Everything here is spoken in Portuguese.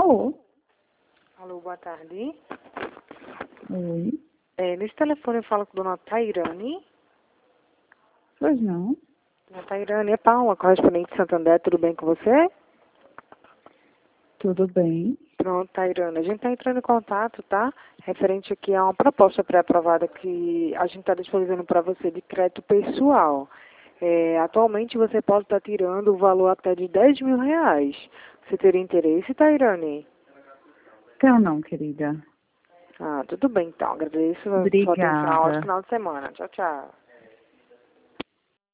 Alô? Alô, boa tarde. Oi? Nesse telefone eu falo com a dona Tairane. Pois não? Dona Tairane, é Paula, correspondente de Santander, tudo bem com você? Tudo bem? Pronto, Tairane, a gente está entrando em contato, tá? Referente aqui a uma proposta pré-aprovada que a gente está disponibilizando para você de crédito pessoal. Atualmente você pode estar tirando o valor até de R$ 10.000. Você teria interesse, Tairane? Então não, querida. Ah, tudo bem então. Agradeço a sua atenção. Ótimo Obrigada. final de semana. Tchau, tchau.